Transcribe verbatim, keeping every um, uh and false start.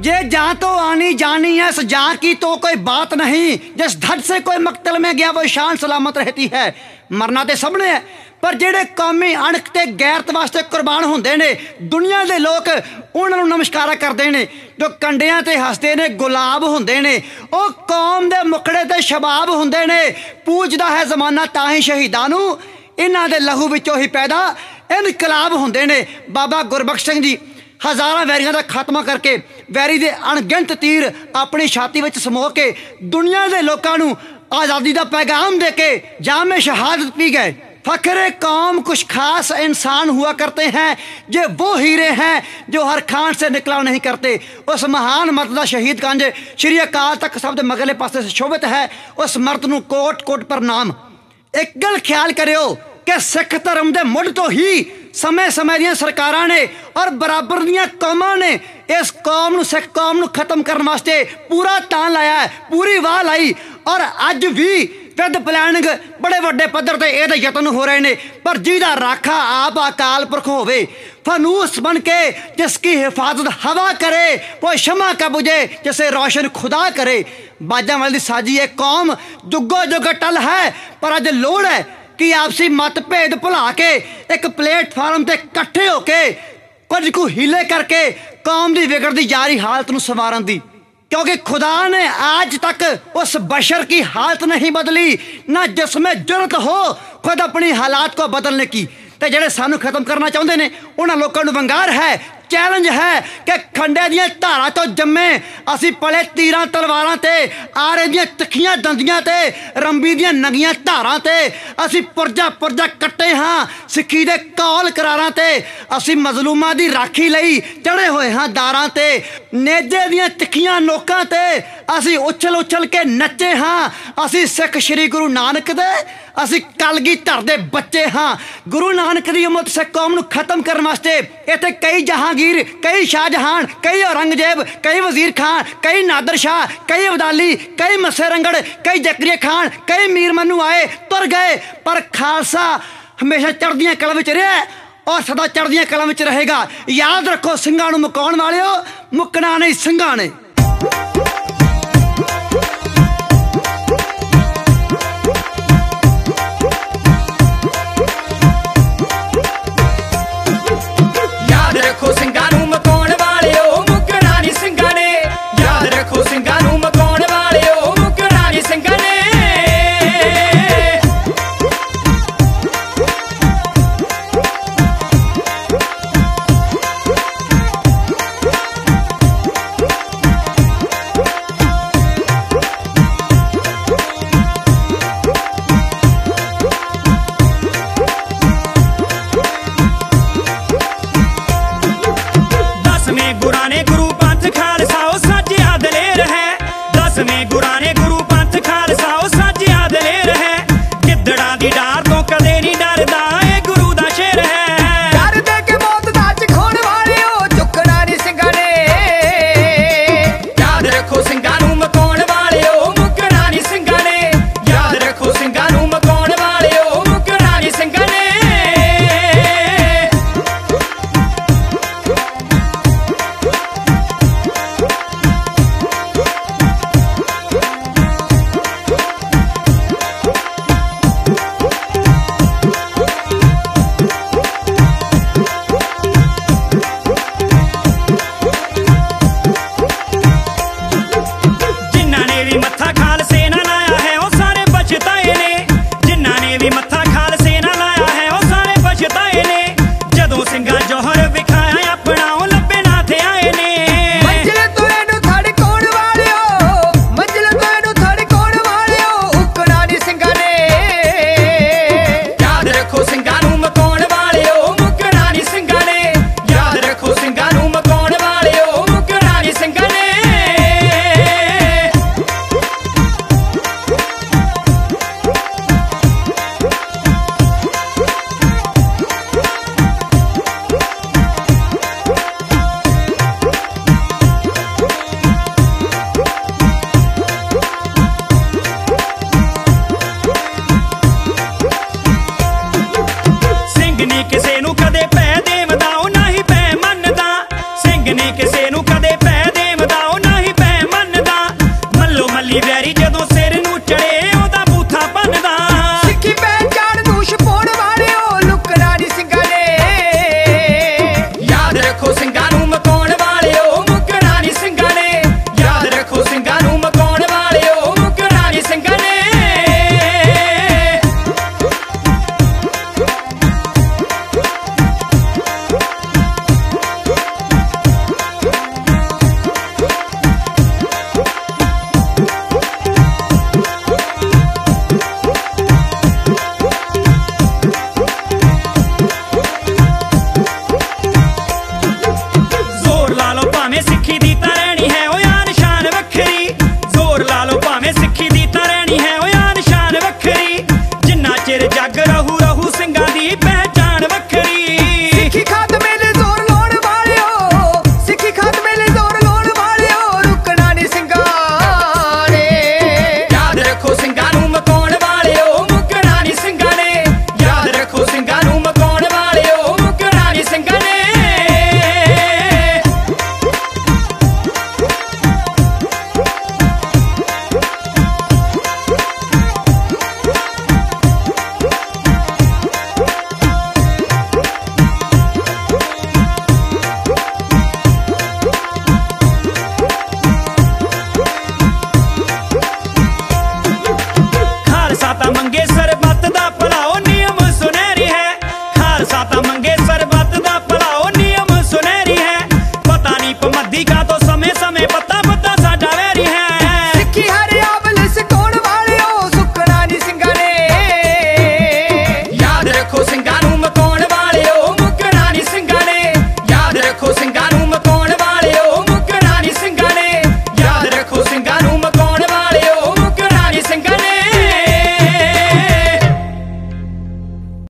ये जा तो आनी जानी है, इस जा की तो कोई बात नहीं। जिस धड़ से कोई मकतल में गया वो शान सलामत रहती है। मरना तो सबने है, पर ਜਿਹੜੇ कौमी अणख ते गैरत वास्ते कुर्बान होंदे ने, दुनिया के लोग उन्होंने नमस्कारा करते हैं। जो कंडियां ते हसते ने गुलाब होंदे ने, वो कौम दे मुकड़े ते शबाब होंदे ने। पूजदा है जमाना ताही शहीदां नूं, इन्हां दे लहू विचों ही पैदा इनकलाब होंदे ने। बाबा गुरबख्श सिंह जी हज़ारां वैरियां का खात्मा करके वैरी दे अणगिणत तीर अपनी छाती विच समो के दुनिया के लोगों नूं आज़ादी का पैगाम दे के जामे शहादत पी गए। फखरे कौम कुछ खास इंसान हुआ करते हैं, ये वो हीरे हैं जो हर खान से निकला नहीं करते। उस महान मर्द का शहीद कंज श्री अकाल तक शब्द मगले पासे से शोभित है। उस मर्द नूं कोट कोट प्रणाम। एक गल ख्याल करियो कि सिख धर्म के मुढ़ तो ही समय समय दियां सरकारां ने और बराबर दियां कौमां ने इस कौम नूं, सिख कौम नूं खत्म करने वास्ते पूरा तां लाया है, पूरी वाह लाई। और अज भी विद प्लैनिंग बड़े वड्डे पद्धर ते इहदे यतन हो रहे हैं। पर जिहदा राखा आप अकाल पुरख होवे, फनूस बन के जिसकी हिफाजत हवा करे, वो शमा का बुझे जिसे रोशन खुदा करे। बाजा वाली साजी एक कौम जुगो जुग टल है, पर अज लोड़ है कि आपसी मतभेद भुला के एक प्लेटफार्म ते कट्ठे होके कुछ कु हीले करके कौम की विगड़ती जा रही हालत नूं संवारन दी। क्योंकि खुदा ने आज तक उस बशर की हालत नहीं बदली, ना जिसमें जुर्रत हो खुद अपनी हालात को बदलने की। तो जेडे सानू खत्म करना चाहते हैं उन्होंने लोगों को वंगार है, चैलेंज है कि खंडे दियां धारां तो जम्मे असी पले तीरां तलवारां ते, आरे दियां तिखियां दंदियां ते, रंबी दियां नंगियां धारां ते असी पुरजा पुरजा कट्टे हाँ। सिक्खी दे कौल करारां ते असी मजलूमां दी राखी लई चढ़े हुए हाँ दारां ते। नेजे दियां तिखियां नोकां ते असी उछल उछल के नच्चे हाँ। असी सिख श्री गुरु नानक दे, असी कलगीधर दे बच्चे हाँ। गुरु नानक दी उम्मत सिख कौम नूं खत्म करने वास्ते इत्थे कई जहांगीर, कई शाहजहान, कई औरंगजेब, कई वजीर खान, कई नादर शाह, कई अब्दाली, कई मस्से रंगड़, कई जकरिया खान, कई मीर मनु आए तुर गए। पर खालसा हमेशा चढ़दियां कलां विच रहा और सदा चढ़दियां कलां विच रहेगा। याद रखो, सिंघां नूं मुकाउण वालिओ, मुकना नहीं सिंघां ने।